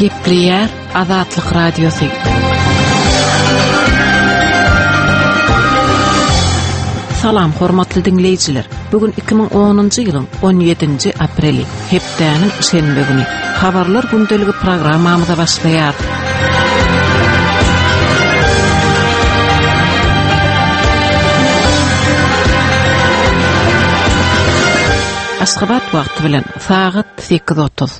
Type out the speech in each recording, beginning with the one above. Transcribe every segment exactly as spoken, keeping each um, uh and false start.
Gepleyer Azatlyk Radiosu. Salam hormatly dinleyijiler. Bugün iki bin onuncu ýylyň on ýedinji apreli, hepdäniň şenbe güni. Habarlar gündeligi programmamyza başlaýar. Aşgabat wagty bilen saat sekiz otuz.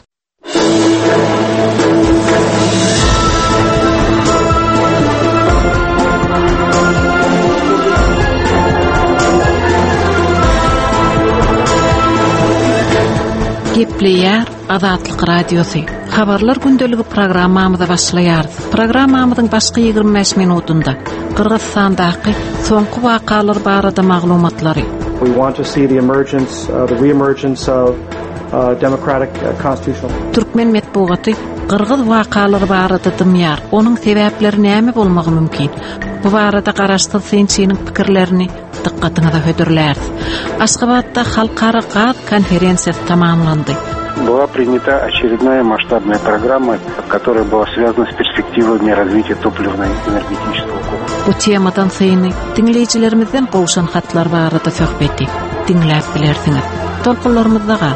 Gepleyer Azatlyk Radiosu. Habarlar gündeligi programmamyza başlaýar. Programmamyzyň başky ýygrimi beş minutunda Kyrgyzstandaky soňky wakalar barada maglumatlary. We want to see the emergence, uh, the re-emergence of uh, democratic uh, constitutional. Türkmen metbuaty Kyrgyz wakalary barada dymýar. Onuň sebäpleri näme bolmagy mümkin? Bu barada garaşdyrsyň seniň pikirlerini diqqatyňyza hödürler. Aşgabatda halkara gaz konferensiýasy tamamlandy. Была принята очередная масштабная программа, которая была связана с перспективами развития топливно-энергетического комплекса. Bu temadan syny dinleyijilerimizden gowşan hatlar barada söhbeti dinläp bilersiňiz. Tolkunlarymyzda gal.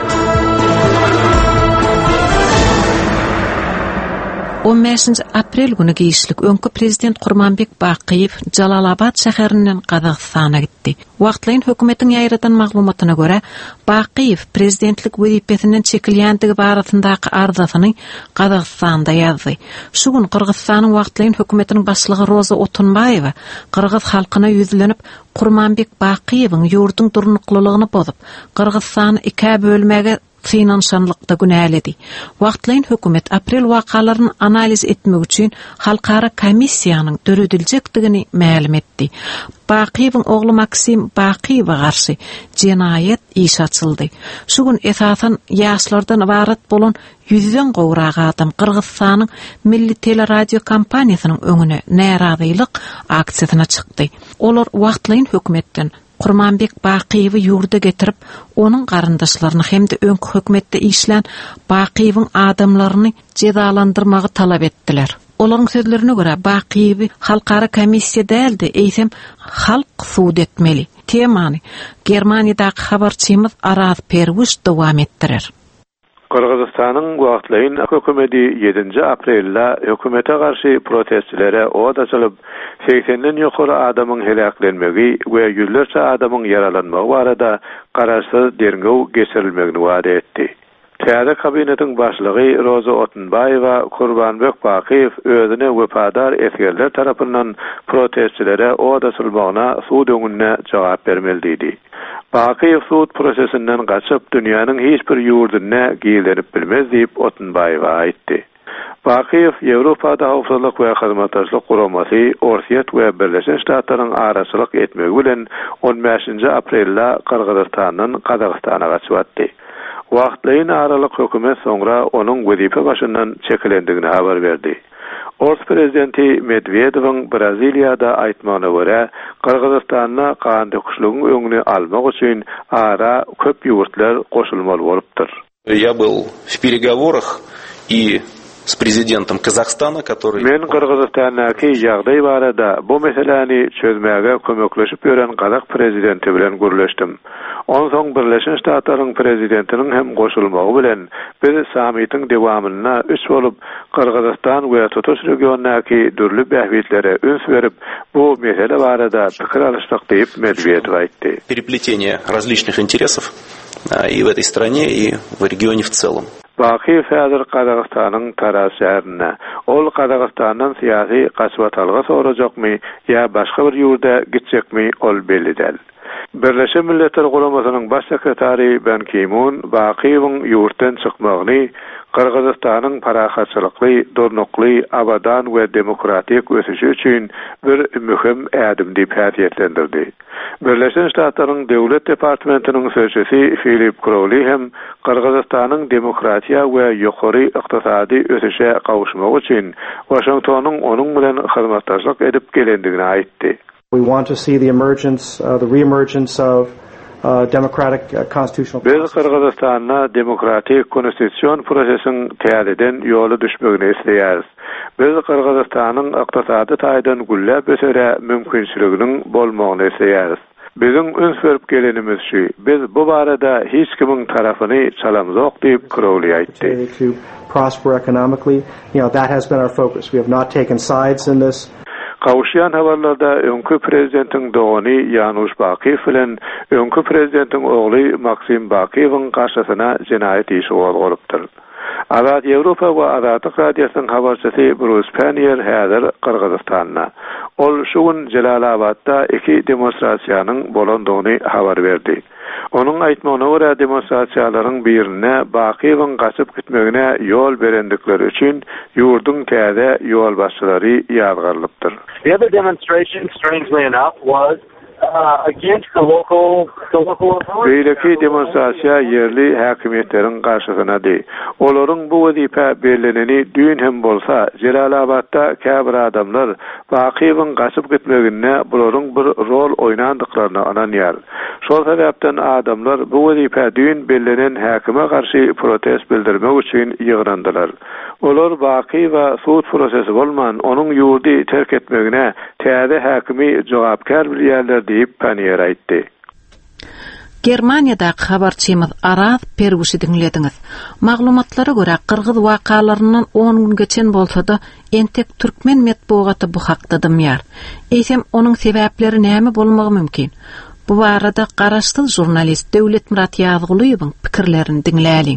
on beşinji aprel günü giýişlik öňkü prezident Gurmanbek Bakiýew Jalalabad şäherinden Kazakstana gitdi. Wagtlaýyn hökümetiň ýaýratan maglumatyna görä, Bakiýew prezidentlik wezipesinden çekilýändigi barasyndaky arzasyny Kazakstanda ýazdy. Şu gün Kyrgyzstanyň wagtlaýyn hökümetiniň başlygy Roza Otunbaýewa Kyrgyz halkyna ýüzlenip Gurmanbek Bakiýewiň ýurduň durnuklylygyny bozup, Kyrgyzstany iki bölmege finansiýalykda günäledi. Wagtlaýyn hökümet aprel wakalaryny analiz etmek üçin halkara komissiýanyň dörediljakdigini ma'lum etdi. Bakiýewiň ogly Maksim Bakiýewa garşy jenaýet işi açyldy. Şu gün esasan ýaşlardan ibarat bolan yüzden gowrak adam Kyrgyzstanyň milli teleradio kompaniýasynyň öňüne närazylyk aksiýasyna çykdy. Olar wagtlaýyn hökümetden Gurmanbek Bakiýewi ýurda getirip, onuň garyndaşlaryny hemde öňkü hökümetde işlän Bakiýewiň adamlaryny cezalandyrmagy talap etdiler. Olaryň sözlerine görä Bakiýewi halkara komissiýa däldi, eýsem halk suud etmeli. Temany Germaniýadaky habarçymyz Araz Perwiş dowam etdirer. Kyrgyzstanyň wagtlaýyn hökümeti ýedinji aprelde hökümete garşy protestçilere od açylyp seksenden ýokary adamyň helaklenmegi we ýüzlerçe adamyň yaralanmagy barada garaşsyz derňew geçirilmegini wada etdi. Täze kabinetiň başlygy Roza Otunbaýewa Gurmanbek Bakiýew özüne wepadar etgenler tarapyndan protestçilere od açylmagyna suud öňünde jogap bermeli dedi. Bakiýew suud prosesinden gaçyp dünýäniň hiç bir ýurduna giýlenip bilmez diýip Otunbaýewa aýtdy. Bakiýew Ýewropada howpsuzlyk we hyzmatdaşlyk guramasy Orsiýet we Birleşen Ştatlaryň araçylyk etmegi bilen on beşinji aprelde Kyrgyzstanyň Kazakstana gaçypdy. Wagtlaýyn aralyk hökümet soňra onuň wezipe başyndan çekilendigini habar berdi. Ors prezidenti Medvedewiň Braziliýada aýtmagyna görä, Kyrgyzstanyna kan döküşlügiň öňüni almak üçin ara köp ýurtlar goşulmaly bolupdyr. Я был в переговорах и с президентом Казахстана, который... Men Kyrgyzstanyňky ýagdaý barada bu meseleni çözmäge kömekleşip ýören Kazak prezidenti bilen görleşdim. Onsoň Birleşen Ştatlaryň prezidentiniň hem goşulmagy bilen bir samitiň dewamyna üç bolup Kyrgyzstan we tutuş regionaky dürli bähwitlere üns berip bu mesele barada pikir alışdyk diýip Medvedew aýtdy. Переплетение различных интересов и в этой стране, и в регионе в целом. Bakiýew häzir Kazakstanyň Taraz şäherine, ol Kazakstanyň syýasy gaçwatalga sorajakmy ýa başga bir ýurda gitjekmi ol belli däl. Birleşen Milletler Guramasynyň baş sekretary Ban Ki-moon Bakiýewiň ýurtdan çykmagyny Kyrgyzstanyň parahatçylykly, dornukly, abadan we demokratik ösüşi üçin bir mühim ädim diýip häsiýetlendirdi. Birleşen Ştatlaryň Döwlet Departamentiniň sözçüsi Philip Crowley hem Kyrgyzstanyň demokratiýa we ýokary ykdysady ösüşe gawuşmagy üçin Washingtonyň onuň bilen hyzmatdaşlyk edip gelendigini aýtdy. We want to see the emergence, uh, the re-emergence of uh, democratic uh, constitutional Biz Kırgızistan'a demokratik konstitusyon prosesin täzeden ýoly düşmegini isleýäris. Biz Kırgızistan'yň ykdysady taýdan güllep ösere mümkinçiliginiň bolmagyny isleýäris. Bizim öns berip gelenimiz şu, biz bu barada hiç kimin tarafını çalamzok diýip Crowley aýtdy. To prosper economically, you know, that has been our focus. We have not taken sides in this. Kawşyan habarlarda öňkü prezidentiň dogany Janusz Bakiýew bilen öňkü prezidentiň ogly Maksim Bakiýewiň garşysyna jinayet işi gozgulypdyr. Azad Ýewropa we Azadlyk Radiosynyň habarçysy Bruce Panier häzir Kyrgyzstanda. Ol şu gün Jelalabadda iki demonstrasiýanyň bolandygyny habar berdi. Onun aýtmagyna görä demonstrasiýalaryň birine Bakiýewiň gaçyp gitmegine ýol berendikleri üçin ýurdun täze ýol başçylary ýazgarlypdyr. The other demonstration, strangely enough, was uh, against the local, the local authorities. Beýleki demonstrasiýa yerli häkimetleriň garşysynady. Olaryň bu wezipe belleneni düýün hem bolsa, Jelalabadda käbir adamlar Bakiýewiň gaçyp gitmegine bularyň bir rol oýnandyklaryny ananýar. Şol sebäpden adamlar bu wezipe düýün bellenen häkime garşy protest bildirmek üçin ýygrandylar. Olar Bakiýew we suud prosesi bolman onuň ýurdy terk etmegine täze häkimi jogapkar bilýärler diýip Panier aýtdy. Germaniýada habarçymyz Araz Perguşy dinlediňiz. Maglumatlara görä Kyrgyz wakalarynyň on gün geçen bolsa-da entek türkmen medeniýeti bu hakda dymýar. Eýsem onuň sebäpleri näme bolmagy mümkin? Bu barada garaşdyl jurnalist Döwlet Murat Ýazgylyýewiň pikirlerini dinläliň.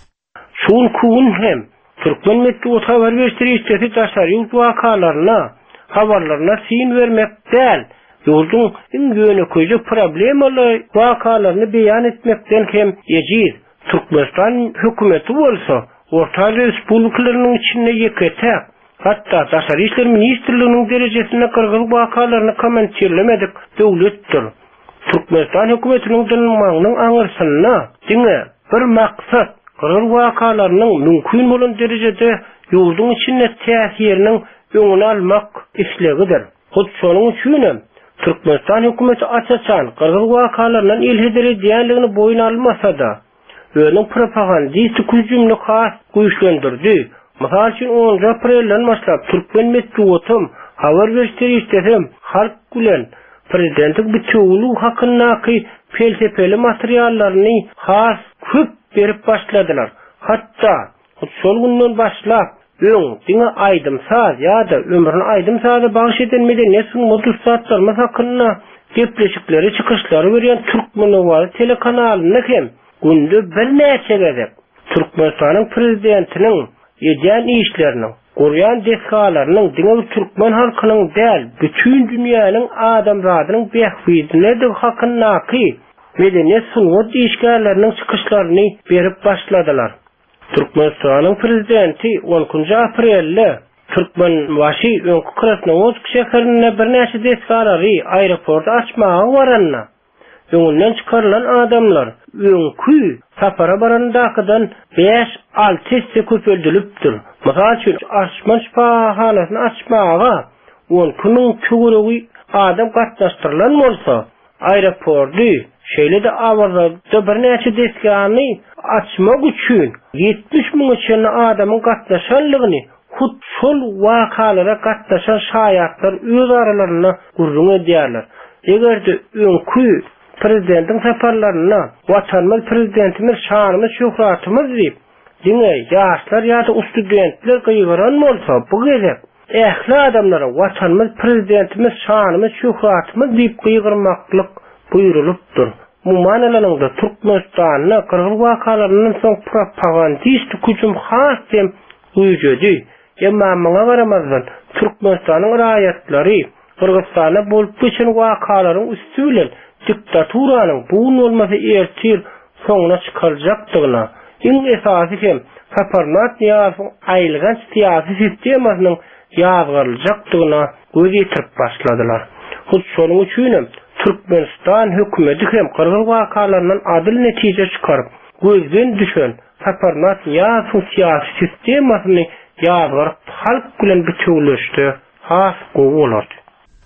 Şol kun hem türkmen medeniýeti habar berýär daşary wakalaryna, habarlaryna sin bermek däl. Ýurdun iň ýöneköýde problemaly wakalaryny beýan etmekden hem ýejiz. Türkmenistan hökümeti bolsa, Orta Respublikalarynyň içinde ýeketek, hatda Daşary işler ministrliginiň derejesinde Kyrgyz wakalaryny komentirlemedik döwletdir. Türkmenistan hökümetiniň dünmagynyň aňyrsyna diňe bir maksat Kyrgyz wakalarynyň mümkin bolan derejede ýurdun içinde täsiriniň öňüne almak islegidir. Hut şonuň üçin Türkmenistan hökümeti açaçan Kyrgyz wakalarynyň ilhederi diýerligini boyun almasa-da, özüň propagandistik hüjümini has güýçlendirdi. Mysal üçin onuncu aprelden başlap türkmen medeniýetim habar berýär halk bilen prezidentlik bütünlüğü hakkındaki felsefeli materiallaryny has köp berip başladylar. Hatta şol günden başlap öň diňe aýdymsaz ýa-da ömrüni aýdymsaza bagyş eden medeniýet modusatlarymyz hakkynda gepleşikleri, çykyşlary berýän Türkmenowary telekanalyny hem günde bir näçe gezip Türkmenistanyň prezidentiniň edýän işlerini, gorýan deskalarynyň diňe türkmen halkynyň däl, bütün dünýäniň adamzadynyň behbudine de hakkyndaky medeniýet sunuwat işgärleriniň çykyşlaryny berip başladylar. Türkmenistanyň prezidenti onuncu aprelde Türkmen waşy öňkü Krasnoyarsk şäherinde bir näçe deskalary aeroportu açmagy baranna. Öňünden çykarylan adamlar öňkü sapara barandakydan beş alty hisse köpeldilepdir. Mysal üçin açmaş bahanasyny açmaga onkunyň kögüregi adam gatnaşdyrylan bolsa, aeroportu şeýle de awazda bir näçe deskany açmak üçin yetmiş ming üçin adamyň gatnaşanlygyny hut şol wakalara gatnaşan şaýatlar öz aralaryna gurrun edýärler. Egerde öňkü prezidentiň saparlaryna watanmyz prezidentimiz şanymyz şöhratymyz diýip diňe ýaşlar ýa-da studentler gyýgaran bolsa, bu gezek ähli adamlara watanmyz prezidentimiz şanymyz şöhratymyz diýip gyýgyrmaklyk buýrulypdyr. Mumanalanyňda Türkmenistanyň Kyrgyz wakalarynyň soň propagandistik hüjüm has hem uýjady. Emma maňa garamazdan Türkmenistanyň raýatlary Kyrgyzstana bolup geçen wakalaryň üstülen diktaturanyň bu bolmasy ertir soňuna çykarjakdygyna, iň esasy hem Saparmat ýa-da aýylgan siýasy sistemasynyň ýazgyryljakdygyna göz ýetirip başladylar. Hut şonuň üçin Türkmenistan hökümeti hem Kyrgyz wakalarynyň adyl netije çykaryp, gözden düşen Saparmat ýa-da siýasy sistemasyny ýazgyryp halk bilen bütünleşdi, has gowy bolady.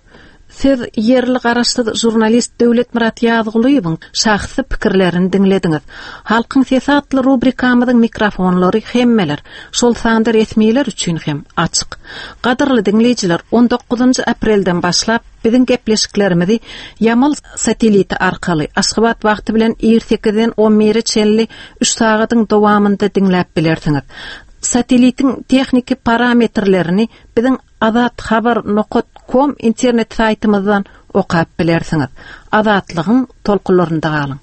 Siz yerli garaşlı jurnalist Döwlet Murat Ýazgylyň şahsy pikirlerini dinlediňiz. Halkyň sesi atly rubrikamyzyň mikrofonlary hemmeler şol sanda resmiler üçin hem açyk. Gadyrly dinleýijiler, on dokuzunçy aprelden başlap biziň gepleşiklerimizi Yamal sateliti arkaly Aşgabat wagty bilen ýigirmi sekizden on biri çenli üç sagatyň dowamında dinläp bilersiňiz. Satelitin texniki parametrlerini biziň azat habar nokot nokta com internet saytymyzdan okap bilersiňiz. Azatlygyň tolkunlarynda galyň.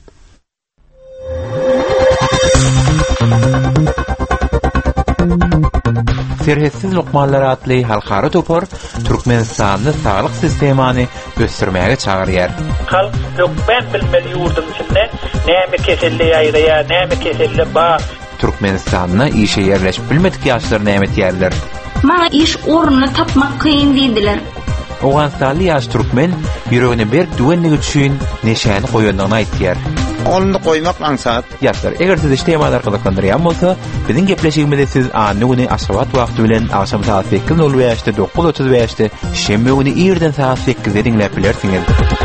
Serhetsiz lokmanlar atly halkara topar Türkmenistanyň saglyk sistemany ösürmäge çagyrýar. Halk ben bilmeli ýurdum içinde näme keselle ýaýraya, näme keselle ba. Türkmenistanyň işe yerleşip bilmedik ýaşlar näme diýerler. Maňa iş ornuny tapmak kıyyn diýdiler. Oğanstanly ýaş türkmen ýüregine berk düwenligi üçin neşäni goýandygyny aýtdylar. Onu koymak maksat. Ýaşlar, eger siz iştemalar arkalykandyran bolsa, biziň gepleşigimizde siz any güni Aşgabat wagty bilen akşam saat sekiz nol beşde dokuz otuz beşde şembe güni ýerden saat sekizde dinläp bilersiňiz.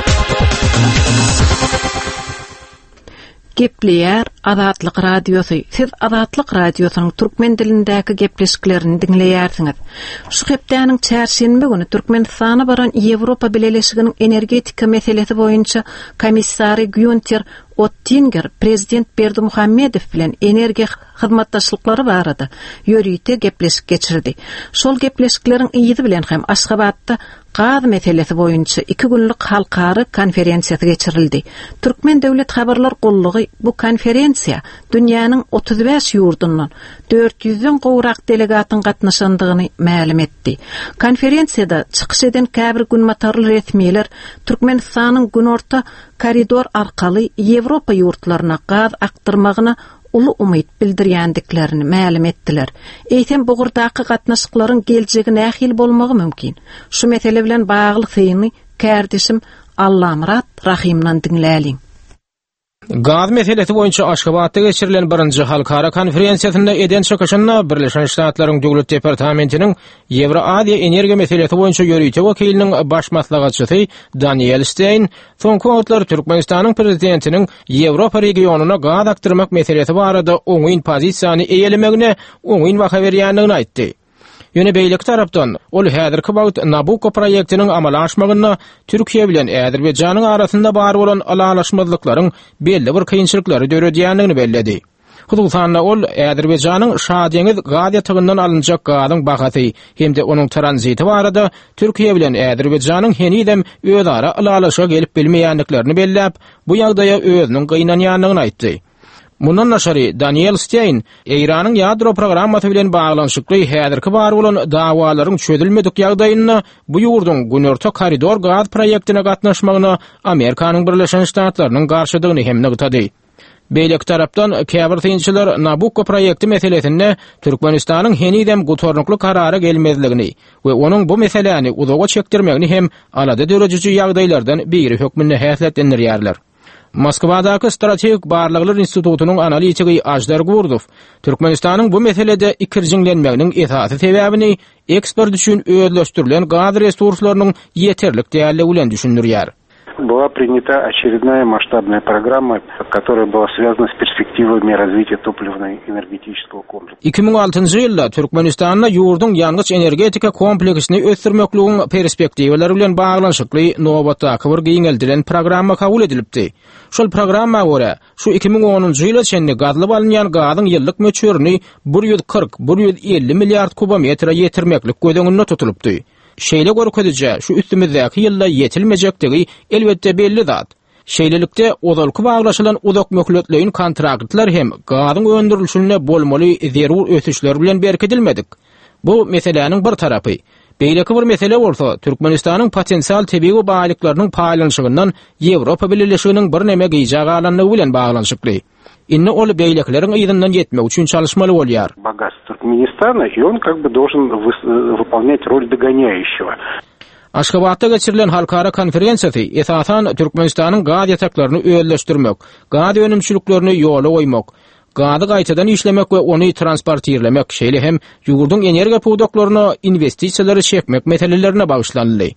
Gepleýär Azatlyk radiosu. Siz Azatlyk radiosynyň türkmen dilindäki gepleşiklerini dinleýärsiňiz. Şu hepdäniň çärşembe güni Türkmenistana baran Ýewropa Birleşiginiň energetika meselesi boýunça komissary Günther Oettinger prezident Berdimuhammedow bilen energiýa hyzmatdaşlyklary barada ýörüýte gepleşik geçirdi. Şol gepleşikleriň ýygy bilen hem Aşgabatda gaz meselesi boýunça iki günlük halkary konferensiýasy geçirildi. Türkmen Döwlet Habarlar Gollugy bu konferensiýa dünýäniň otuz beş ýurdundan dört yüzden gowrak delegatyň gatnaşandygyny ma'lum etdi. Konferensiýada çykyş eden käbir günmatarly resmiler Türkmenistanyň günorta koridor arkaly Ýewropa ýurtlaryna gaz aktyrmagyna uly umyt bildirýändiklerini ma'lum etdiler. Eýtem bu gurdaky gatnaşyklaryň geljegi nähil bolmagy mümkin. Şu mesele bilen bagly syny kärdeşim Allamurat Rahimdan dinläliň. Gaz meselesi boýunça Aşgabatda geçirilen birinji halkara konferensiýasynda eden çökeşinde Birleşen Ştatlaryň Döwlet Departamentiniň Ýewroasiýa energiýa meselesi boýunça ýörüýte wekiliniň baş maslahatçysy Daniel Stein, soňky wagtlar Türkmenistanyň prezidentiniň Ýewropa regionuna gaz aktyrmak meselesi barada oňyn pozisiýany eýelemegine oňyn waka berýändigini aýtdy. Ýöne beýlik tarapdan ol häzirki wagt Nabucco proýektiniň amala aşmagyna Türkiýe bilen Äzerbeýjanyň arasynda bar bolan alalaşmazlyklaryň belli bir kynçylyklary döredýändigini belledi. Hususan ol Äzerbeýjanyň şadyňyz gaz ýatygyndan alınjak gazyň bahasy hemde onuň tranziti barada Türkiýe bilen Äzerbeýjanyň henidem özara alalaşa gelip bilmeýänliklerini belläp, bu ýagdaýa özüniň gynanýandygyny aýtdy. Mundan naşary Daniel Stein, Eýranyň ýadro programmasy bilen baglanşykly häzirki bar bolan dawalaryň çözülmedik ýagdaýyna bu ýurdun günorta koridor gaz proýektine gatnaşmagyna Amerikanyň Birleşen Ştatlarynyň garşydygyny hem nygtady. Beýlek tarapdan käbir tynçylar Nabucco proýekti meselesinde Türkmenistanyň henidem gutornukly karara gelmezligini we onuň bu meseleni uzaga çekdirmegini hem alada dörejici ýagdaýlardan biri hökmünde häsletlendirýärler. Moskwadaky Strategik Barlyklar Institutunyň analitigi Ajdar Gurdow, Türkmenistanyň bu meselede ikirjiňlenmeginiň esasy sebäbini ekspert üçin özleşdirilen gaz resurslarynyň ýeterlik däli bilen düşündirýär. Была принята очередная масштабная программа, которая была связана с перспективами развития топливно-энергетического комплекса. iki bin altıncı ýylda Türkmenistanyň ýurdun ýalňyç energetika kompleksini ösdürmekligiň perspektiwleri bilen baglanşykly nowatdaky bir giňeldilen programma kabul edilipdi. Şol programma görä, şu iki bin onuncu ýyla çenli gazly alınýan gazyň ýyllyk möçürini bir yüz kırk bir yüz elli milliard kubometra ýetirmeklik gödeňinde tutulupdy. Şeýle görkezije şu üstümizdäki ýylda ýetilmejektigi elbetde belli zat. Şeýlelikde ozalky baglaşylan uzak möhletleýin kontraktlar hem gazyň öndürilişine bolmaly zerur ösüşler bilen berkedilmedik. Bu meseleniň bir tarapy. Beýleki bir mesele bolsa, Türkmenistanyň potensial tebii baýlyklarynyň paýlanşygyndan Ýewropa Birleşiginiň bir neme gyjak alanlygy bilen baglanşykly. Inne ol beýlekleriň ýygynyň ýetmek üçin çalışmaly bolýar. Богатство Туркменистана, и он как бы должен выполнять роль догоняющего. Aşgabatda geçirilen halkara konferensiýasy esasan Türkmenistanyň gaz ýataklaryny öýleşdirmek, gaz önümçülüklerini ýola goýmak, gazy gaýtadan işlemek we ony transportirlemek, şeýle hem ýurdun energiýa pugdaklaryna investisiýalary çekmek meselelerine bagyşlandy.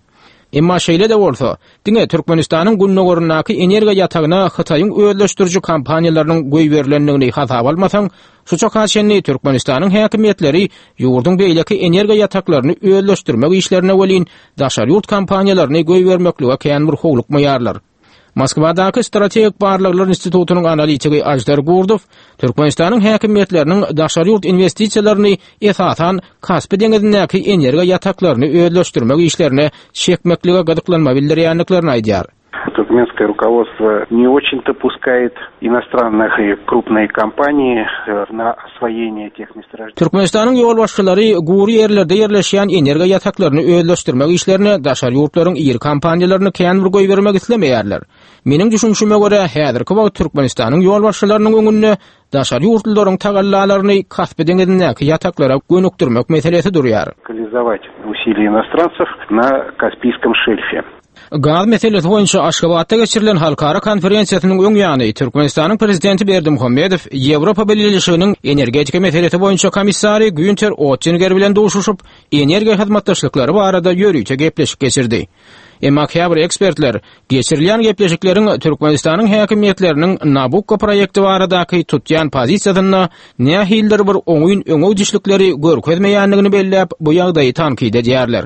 Emma şeýle de bolsa, diňe Türkmenistanyň günne gorunnaky energiýa ýatagyna Hytaýyň öýleşdiriji kampaniýalarynyň goý berilendigini hasap almasaň, şuça kaçenni Türkmenistanyň häkimetleri ýurdun beýleki energiýa ýataklaryny öýleşdirmek işlerine welin daşary ýurt kampaniýalaryny goý bermeklige kän bir howluk maýarlar. Moskvadaky Strategik Barlyklar Institutunyň analitigi Ajdar Gurdov Türkmenistanyň häkimetleriniň daşary ýurt investisiýalaryny esasan Kaspy deňizindäki energiýa ýataklaryny öýleşdirmek işlerine şekmeklige gadyklanma bildirýänliklerini aýdýar. Туркменское руководство не очень-то пускает иностранных и крупные компании на освоение этих месторождений. Türkmenistanyň ýol başçylary gury ýerlerde ýerleşýän energiýa ýataklaryny öýleşdirmek işlerine daşary ýurtlaryň ýer kompaniýalaryny kän bir goý bermek islemeýärler. Meniň düşünşime görä, häzirki wagt Türkmenistanyň ýol başçylarynyň öňünde daşary ýurtlaryň tagallalaryny Kaspy deňizindäki ýataklara gönükdirmek meselesi durýar. Реализовать усилия иностранцев на Каспийском шельфе. Gaz meselesi boýunça Aşgabatda geçirilen halkara konferensiýasynyň öň ýany Türkmenistanyň prezidenti Berdimuhammedow Ýewropa Birleşiginiň energetika meselesi boýunça komissary Günther Oettinger bilen duşuşyp energiýa hyzmatdaşlyklary barada ýörüýçe gepleşik geçirdi. Emma käbir ekspertler geçirilen gepleşikleriň Türkmenistanyň häkimetleriniň Nabucco proýekti baradaky tutýan pozisiýasyna nähildir bir oňyn öňe dişlikleri görkezmeýänligini belläp bu ýagdaýy tankid edýärler.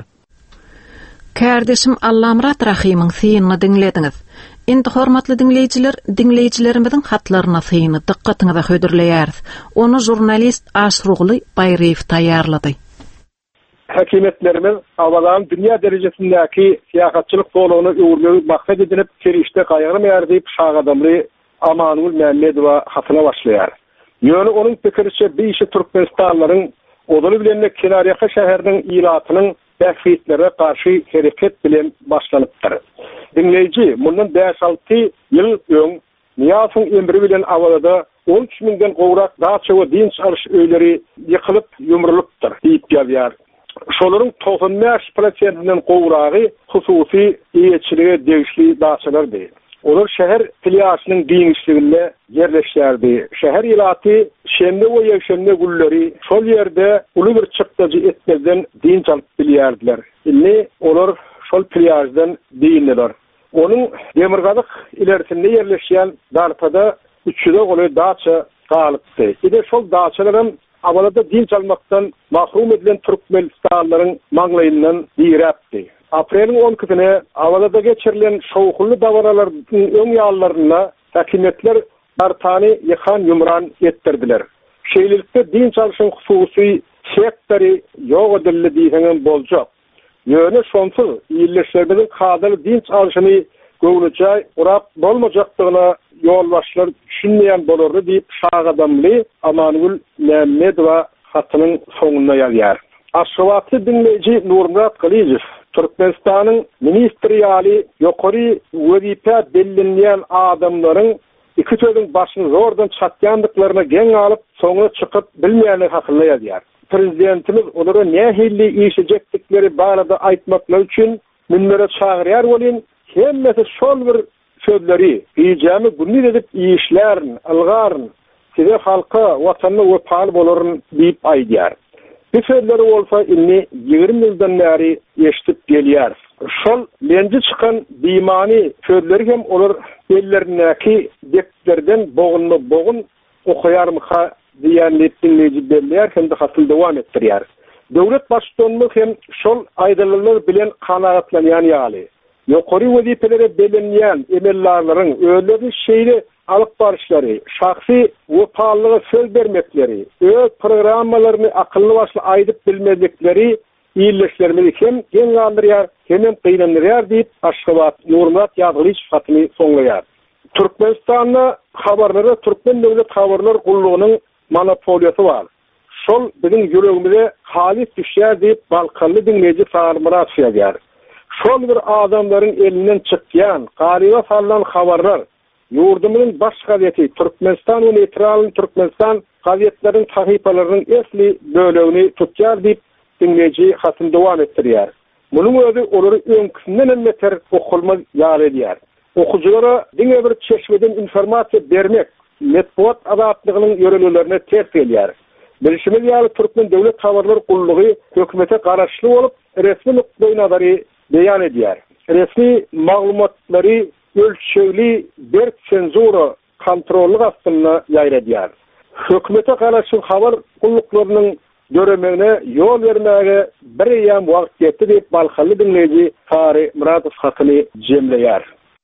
Kardeşim Allamrat Rahim'in siyinini dinlediňiz. Indi hormatly dinleýijiler, dinleýijilerimizin hatlaryna syny dikkatiňize hödürleýäris. Onu jurnalist Aşrugly Bayreýew taýýarlady. Häkimetlerimiz awalan dünýä derejesindäki siýasatçylyk solugyny öwürmegi maksat edinip kerişde gaýrymýar diýip şagadamly Amanul Mehmedowa hatyna başlaýar. Ýöne onuň pikiriçe bir işi Türkmenistanlaryň oduly bilenle Kenariyaka şäheriniň ýylatynyň tähditlere karşı hereket bilen başlanypdyr. Dinleyici, mundan beş altı ýyl öň Niýasyň emri bilen awalada on üç miňden gowrak daça we din çarş öýleri ýykylyp ýumrulypdyr diýip ýazýar. Şolaryň toxsan beş prosentinden gowragy hususy ýetçiligi degişli daçalardy. Olar şäher piliasynyň diňişliginde ýerleşýärdi. Şäher ýylaty şemde we ýeşemde gulleri şol ýerde uly bir çykdyjy etmezden din çalyp bilýärdiler. Indi olar şol piliasydan dinler. Onuň demirgazyk ilerisinde ýerleşýän darpada üçüde goly daça galypdy. Ide şol daçalarym awalada din çalmakdan mahrum edilen Türkmenistanlaryň maňlaýyndan diýräpdi. Aprelin on ikisine awalada geçirilen şowhully dawralaryň öň ýallaryna häkimetler bartany ýykan ýumran etdirdiler. Şeýlelikde din çalyşyň hususy sektori ýok edildi diýen boljak. Ýöne şonsuň ýerleşlerimiziň kadyr din çalyşyny göwnüçe urap bolmajakdygyna ýolbaşçylar düşünmeýän bolardy diýip şagadamly Amanul Mehmedowa hatynyň soňunda ýazýar. Aşgabatly dinleýiji Nurmurat Galyjew Türkmenistanyň ministeriýaly ýokary wezipe bellenýän adamlaryň iki sözüň başyny zordan çatýandyklaryna geň alyp soňuna çykyp bilmeýänler hakynda ýazýar. Prezidentimiz olara nähilli işejekdikleri barada aýtmaklar üçin münbere çagyrýar bolýan, hemmesi şol bir sözleri ýyjamy günni edip işlerin, algaryn, size halka, watanyna wepaly bolaryn diýip aýdýar. Bu sözleri olsa inni ýigirme ýyldan bäri eşitip gelýär. Şol lenji çykan beýmany sözleri hem olar ellerindäki deplerden bogunma bogun okuýarmyka diýen dinleýiji belläýär hem de hatyl dowam etdirýär. Döwlet başçylygy hem şol aýdylyklar bilen kanagatlanýan ýaly. Ýokary wezipelere belenýän emellaryň öýleri şeýle alyp barışlary, şahsy wepalyga söz bermekleri, öz programmalaryny akylly başly aýdyp bilmedikleri ýerleşlerimizi hem geň galdyrýar, hem gynanýar diýip Aşgabat Nurmurat ýazgylyş hatyny soňlaýar. Türkmenistanda habarlary Türkmen döwlet habarlar gullugynyň monopoliýasy bar. Şol biziň ýüregimize halis düşýär diýip balkanly dinleýiji Sarmurat ýazýar. Şol bir adamlaryň elinden çykýan, galyba salan habarlar ýurdumyň baş gazeti Türkmenistan we Neytral Türkmenistan gazetleriň sahypalarynyň esli bölegini tutýar diýip dinleýiji hatyny dowam etdirýär. Munyň özü olary öňkisinden meter okulma ýar edýär. Okuwçylara diňe bir çeşmeden informasiýa bermek metbuat azatlygynyň ýörelerine ters gelýär. Bilişimiz ýaly Türkmen döwlet habarlar gullugy hökümete garaşly bolup resmi nukly nazary beýan edýär. resmi maglumatları ölçekli bir senzura kontrolü aslında yayradyar. Hökümete karşı haber kulluklarının göremegine yol vermege bir ýam wagt ýetdi diýip balhaly dinleýiji Fary Muradow hakyny jemleýär.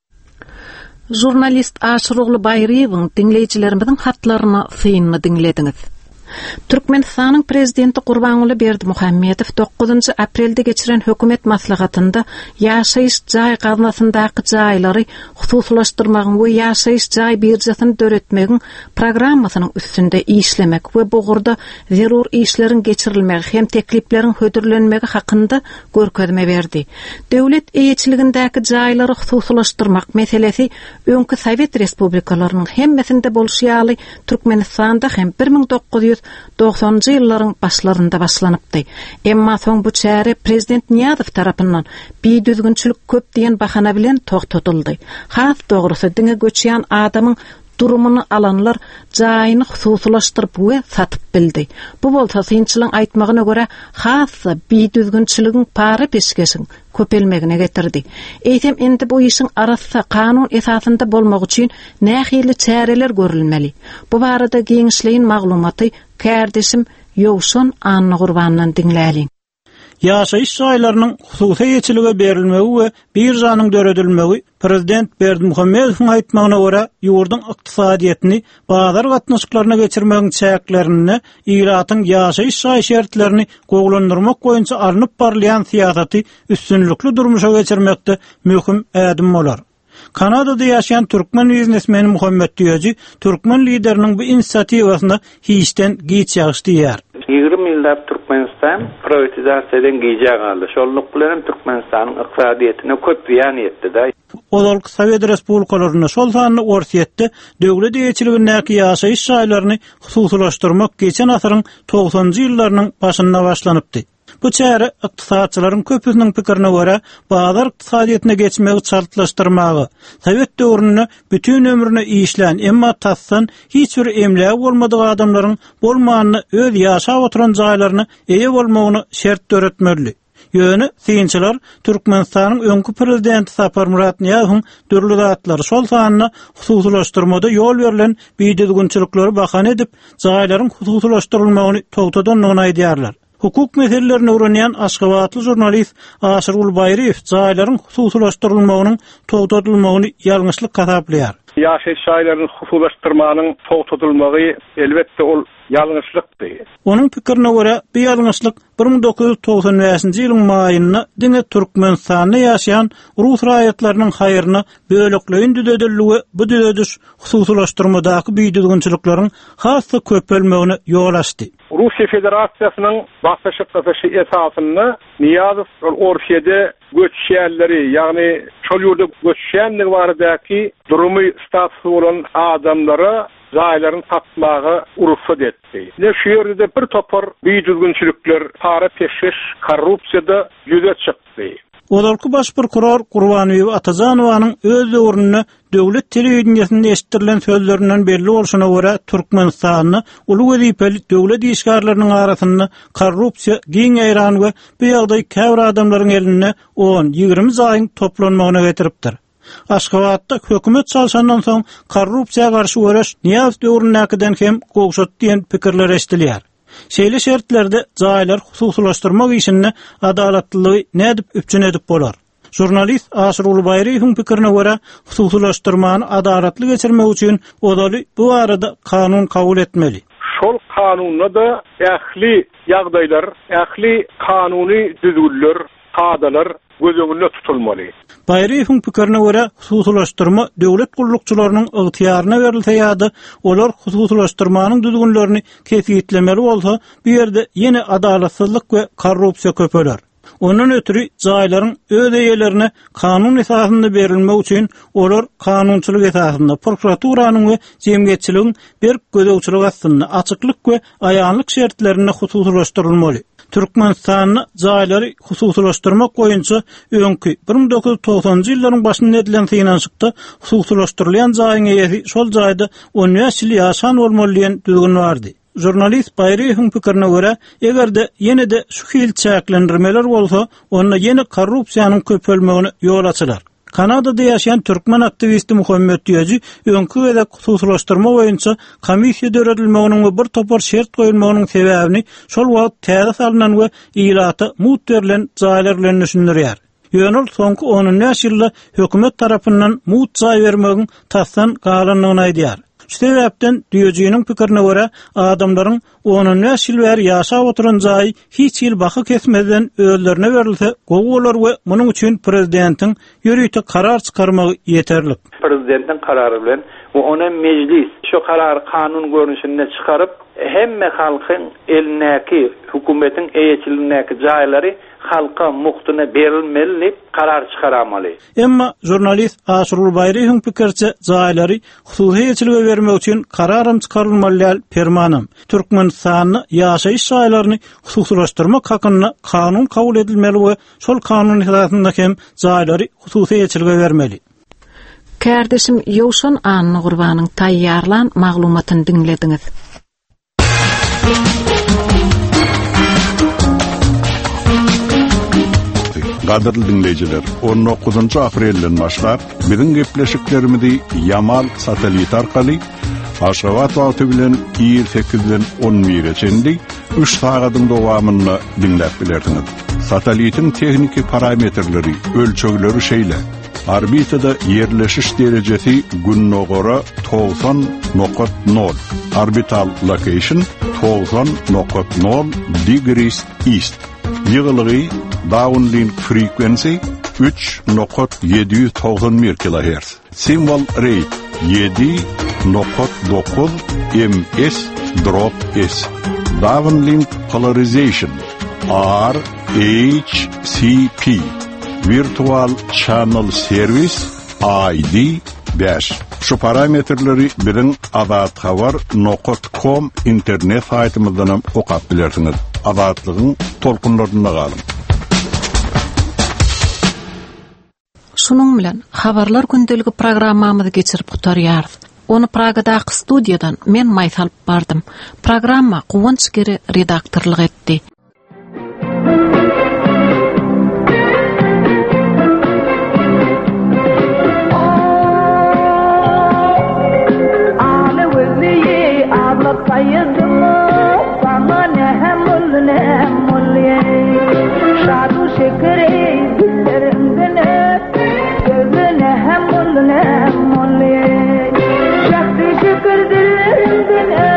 Jurnalist Aşrugly Bayryýewiň dinleýijilerimizin hatlaryny syňmy dinlediňiz. Türkmenistanyň prezidenti Gurbanuly Berdimuhammedow dokuzunçy aprelde geçiren hökümet maslahatynda ýaşaýyş jaý gaznasyndaky jaýlary hususlaşdyrmagyň we ýaşaýyş jaý birjasyny döretmegiň programmasynyň üstünde işlemek we bu gurda zerur işlerin geçirilmegi hem teklipleriň hödürlenmegi hakynda görkezme berdi. Döwlet eýetçiligindäki jaýlary hususlaşdyrmak meselesi öňkü Sowet respublikalarynyň hemmesinde bolşýaly Türkmenistanda hem bir ming dokuz yüz doksanjy ýyllaryň başlarında başlanypdy. Emma soň bu çäre prezident Niýazow tarapyndan bir düzgünçilik köp diýen bahana bilen toktatyldy. Has dogrusy diňe göçýän adamyň durumunu alanlar jaýyny hususlaşdyryp we satyp bildi. Bu bolsa synçylyň aýtmagyna görä has bir düzgünçiligiň para peşkeşiň köpelmegine getirdi. Eýtem endi bu işin arasy kanun esasında bolmak üçin nähili çäreler görülmeli. Bu barada giňişliğin maglumaty kärdeşim Ýowşan Anna Gurbandan dinläliň. Ýaşaýyş jaýlarynyň hususy ýeçilige berilmegi we bir janyň döredilmegi prezident Berdimuhammedowyň aýtmagyna görä ýurdun ykdysadyetini bazar gatnaşyklaryna geçirmegiň çäklerini, ýyratyň ýaşaýyş jaý şertlerini goglandyrmak boýunça aranyp barlayan siýasaty üstünlükli durmuşa geçirmekde möhüm ädim bolar. Kanadada ýaşaýan türkmen biznesmeni Muhammed Diýeji türkmen lideriniň bu inisiatiwasyna hiçden giç ýaşdy ýer. ýygrimi ýyllap Türkmenistan privatizasiýadan giýjä galdy. Şolnuq bilen Türkmenistanyň ykdysadyetine köp ziýan ýetdi. Olal Sowet respublikalaryna şol sanyny orsiýetde döwlet eýetçiligindäki ýaşaýyş jaýlaryny hususlaşdyrmak geçen asyryň togsanjy ýyllarynyň başynda başlanypdy. Bu çäre ykdysadçylaryň köpüsiniň pikirine görä bazar ykdysadyetine geçmegi şartlaşdyrmagy, Sowet döwrüne bütün ömrüne işlän emma tassan hiç bir emlägi bolmadyk adamlaryň bolmanyny öz ýaşap oturan jaýlaryny eýe bolmagyny şert döretmeli. Ýöne synçylar Türkmenistanyň öňkü prezidenti Sapar Murat Niýazowyň dürli zatlary şol sanyny hususlaşdyrmada ýol berilen biýdüzgünçilikleri bahana edip jaýlaryň hususlaşdyrylmagyny togtadanlygyny aýdýarlar. Hukuk meselelerini öwrenýän Aşgabatly jurnalist Aşrugly Bayryýew jaýlaryň hususlaşdyrylmagynyň togtatylmagyny ýalňyşlyk gasaplaýar. Ýaşaýyş jaýlaryny hususlaşdyrmanyň togtatylmagy elbetde ol ýalňyşlykdy. Onuň pikirine görä, bu ýalňyşlyk bir ming dokuz yüz togsan beşinji ýylyň maýynda diňe Türkmenistanda ýaşaýan Rus raýatlarynyň haýryna bölekleýin düzediligi bu düzediş hususlaşdyrmadaky biýdüzgünçilikleriň hasy köpelmegine ýol açdy. Russiýa Federasiýasynyň başlaşyk gasaşy esasyny Niýazow orsiýede göçýänleri, ýagny şol ýurda göçýänlik baradaky durumy statusy bolan adamlara jaýlaryny satmagy urfat etdi. Ne şu ýerde bir topar biýdüzgünçilikler, para peşkeş, korrupsiýada ýüze çykdy. Olarky baş prokuror Gurbanowy Atazanowanyň öz döwründe döwlet telewizionyasynda eşitdirilen sözlerinden belli bolşuna görä Türkmenistanyň uly wezipeli döwlet işgärleriniň arasynda korrupsiýa giň ýaýran we bu ýagdaý käbir adamlaryň eline on ýygrimi zaýyň toplanmagyna getiripdir. Aşgabatda hökümet çalşandan soň korrupsiýa garşy öreş Niýazow döwründäkiden hem gowşat diýen pikirler eşdilýär. Şeýle şertlerde jaýlar hususlaşdyrmak işini adalatlylygy nädip üpçün edip bolar. Jurnalist Aşrugly Bayryýewiň pikirine görä hususlaşdyrmany adalatly geçirmek üçin odaly bu arada kanun kabul etmeli. Şol kanunda da ähli ýagdaýlar, ähli kanuny düzgünler, kadalar gözüňde tutulmaly. Bayryýewiň pikirine görä hususlaşdyrma döwlet gullukçylarynyň ygtyýaryna berilse ýa-da olar hususlaşdyrmanyň düzgünlerini kesgitlemeli bolsa, bu ýerde ýene adalatsyzlyk we korrupsiýa köpeler. Ondan ötürü jaýlaryň öz eýelerine kanun esasynda berilmek üçin olar kanunçylyk esasynda prokuraturanyň we jemgyýetçiligiň bir gözegçilik aslynda açyklyk we aýanlyk şertlerini hususlaşdyrylmaly. Türkmenistanyň jaýlary hususlaşdyrmak boýunça öňkü bir ming dokuz yüz togsanjy ýyllaryň başynda edilen synanşykda hususlaşdyrylýan jaýyň eýesi şol jaýda on beş ýyl ýaşan bolmaly diýen düzgün bardy. jurnalist Bayryhyn pikirine görä, egerde ýene-de şu hil çäklendirmeler bolsa, onda ýene korrupsiýanyň köpelmegine ýol açylar. Kanada'da yaşayan Türkmen aktivisti Muhammed Diyaji, önkü ve de hususlaştırma boyunca komissiya döredilmeginin ve bir topar şert koyulmeginin sebäbini şol wagt täze salynan we ilata mut berilen jaýlar bilen düşündirýär. Ýönül soňky on ýylda hökümet tarapyndan mut jaý bermegin tassan galanlygyny aýdýar. Şu sebäpden Diyaji'niň pikirine görä, adamlaryň on ýyl bäri ýaşap oturan jaý hiç ýyl baky kesmeden öýlerine berilse, gowy we munyň üçin prezidentiň ýürüýte karar çykarmagy ýeterlik. Prezidentin kararı bilen we ona meclis şu kararı kanun görünüşinde çıkarıp hemme halkyň elindäki hökümetin eýetçiligindäki jaýlary halka muhtuna berilmeli karar çıkaramaly. Emma jurnalist Aşrul Bayryhyn pikirçe jaýlary hususy eýetçilige bermek üçin kararym çykarylmaly permanam. Türkmenistanyň ýaşaýyş jaýlaryny hususlaşdyrmak hakyna kanun kabul edilmeli we şol kanun hizmetinde hem jaýlary hususy eýetçilige bermeli. Kardeşim Ýowşan Anny Gurbanyň taýýarlan maglumatyny dinlediňiz. Gaderli dinleyijiler, on dokuzunçy aprelden başlap biziň gepleşiklerimizi Yamal satelit arkaly Aşgabat wagty bilen ýyl sekizden on bire çenli üç sagatyň dowamyny dinläp bilerdiňiz. Satelitin tekniki parametrleri, ölçegleri şeýle. Orbitada yerleşiş derecesi günne göre doksan nokta nol. Orbital location doksan nokta nol degrees east. Ýygylygy downlink frequency üç nokta yedi yüz doksan bir kilohertz. Symbol rate yedi nokta dokuz ms drop s. Downlink polarization R H C P. Virtual Channel Service I D beş. Şu parametrleri biziň azat habar nokta com internet saytymyzdan okap bilersiňiz. Azatlygyň tolkunlarynda galyň. Şunun bilen habarlar gündeligi programmamyzy geçirip gutarýarys. Onu Pragadaky studiýadan men maýsalyp bardym. Programma Guwanç Geri redaktorlyk etdi. Şakti şükür dillerimden